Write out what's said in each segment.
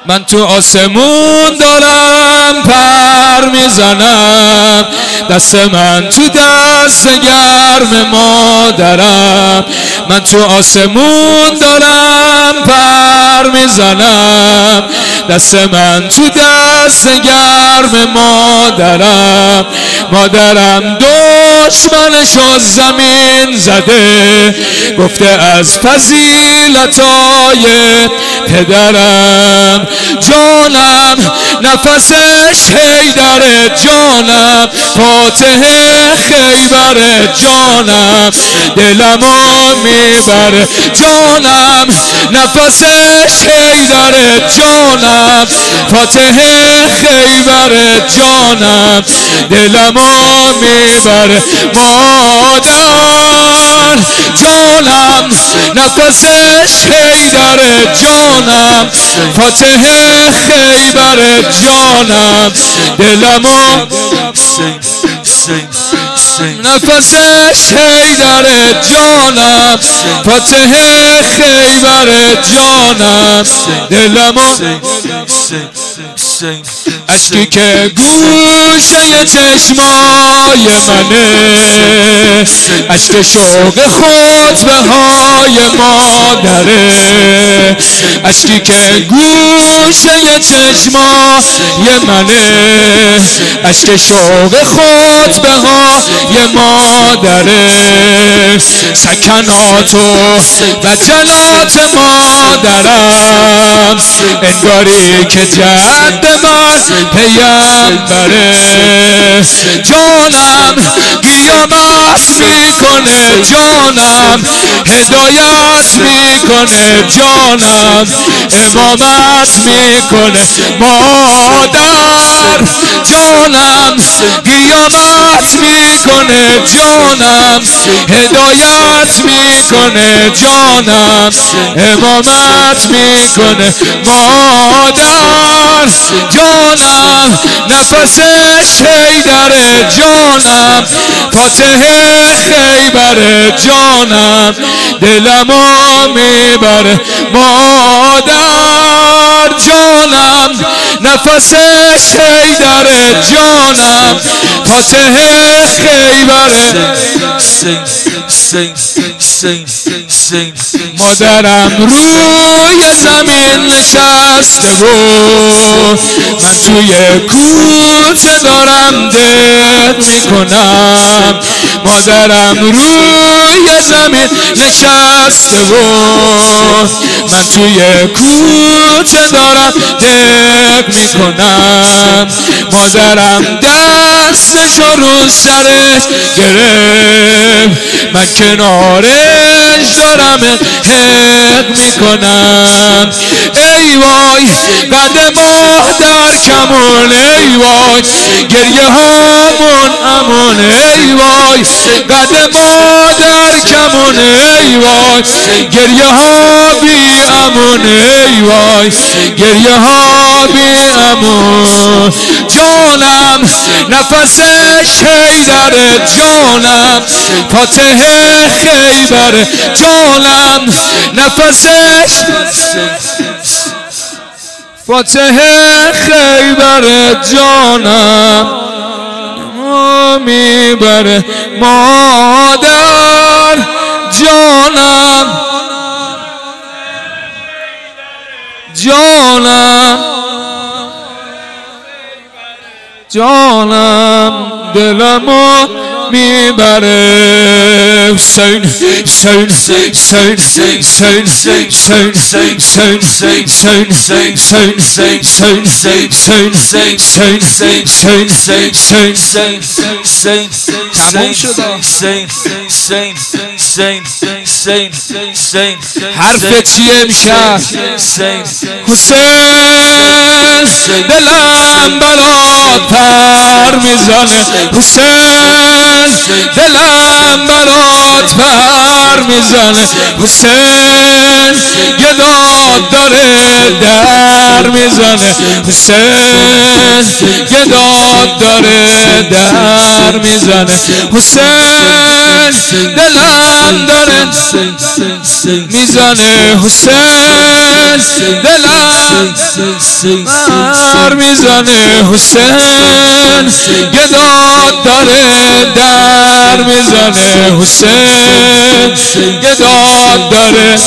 من تو آسمون دارم پر میزنم، دست من تو دست گرم مادرم. من تو آسمون دارم پر میزنم، دست من تو دست گرم مادرم. مادرم دشمنشو زمین زده، گفته از فضیلتای پدرم. جانم نفسش حیدر، جانم فاتح خیبر، جانم دلمو میبره. جانم نفسش حیدر، جانم فاتح خیبر، جانم دلمو میبره. مادر جانم نفسش حیدر، جانم فاتح خیبر، جانم دلمو نفسش حیدر، جانم فاتح خیبر، جانم دلمو. اشکی که گوشه چشمای منه، اشک شوق خطبه های مادره. اشکی که گوشه چشمای منه، اشک شوق خطبه های مادره. سکنات و جلات مادرم، انگاری که جد من پیمبره. جانم قیامت میکنه، جانم هدایت میکنه، جانم امامت میکنه. مادر جانم قیامت میکنه، جانم هدایت میکنه، جانم امامت میکنه. مادر جانم نفسش حیدر، جانم فاتح خیبر، جانم دلمو میبره. مادر جانم نفسش حیدر، جانم فاتح خیبر. مادرم روی زمین نشسته و من توی کوچه دارم دق میکنم. مادرم روی زمین نشسته و من توی کوچه دارم دق میکنم. مادرم دستشو رو سرش گرفت، من کنارش دارم حق میکنم. ای وای قد مادر کمون، ای وای گریه هامون امون. ای وای قد مادر کمون، ای وای گریه ها بی امون. ای وای گریه ها بی امون. جانم نفسش حیدر، جانم فاتح خیبر، جانم نفسش فاتح خیبر، جانم میبره. مادر جانم جانم جانم دلمو میبره. حسین حسین حسین حسین حسین حسین حرف چیه امشب؟ حسین دلم برات پر میزنه، حسین دلم برات پر میزنه. حسین یه داد داره در میزنه، حسین یه داد داره در میزنه. حسین دلم داره میزنه، حسین دلم در میزنه حسین گداد داره در میزنه حسین گداد داره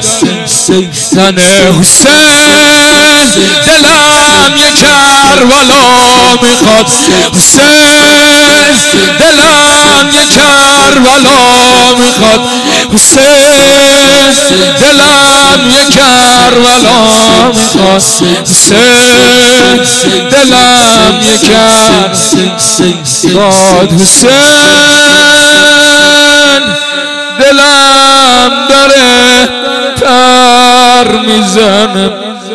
زنه حسین دلم یک کربلا میخواد حسین دلم یک کربلا میخواد حسین دلم یک کربلا میخواد حسین دلم یک کربلا حسین دلم داره پر میزنه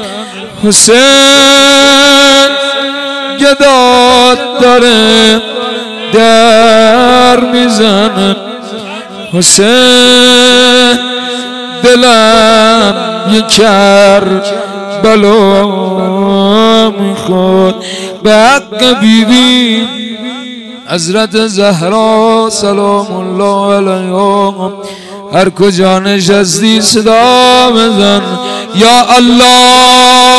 حسین گداد داره در میزنه حسین دلم یک کربلا میخواد. به حق بیبی حضرت زهرا سلام الله علیها هر کجا نشستی صدا بزن یا الله